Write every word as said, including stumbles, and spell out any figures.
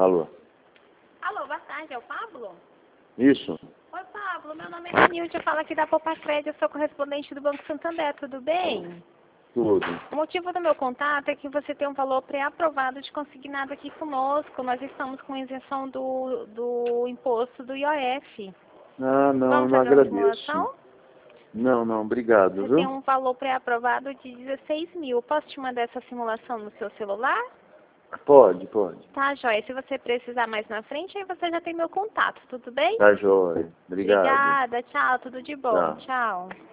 Alô? Alô, boa tarde, é o Pablo? Isso? Oi, Pablo, meu nome é Nilde, eu falo aqui da Poupa Crédito, eu sou correspondente do Banco Santander, tudo bem? Tudo. O motivo do meu contato é que você tem um valor pré-aprovado de consignado aqui conosco, nós estamos com isenção do, do imposto do I O F. Ah, não, Vamos não fazer uma agradeço. simulação? Não, não, obrigado, Você viu? tem um valor pré-aprovado de dezesseis mil, posso te mandar essa simulação no seu celular? Pode, pode. Tá, joia. Se você precisar mais na frente, aí você já tem meu contato, tudo bem? Tá jóia. Obrigado. Obrigada, tchau, tudo de bom, Tchau. tchau.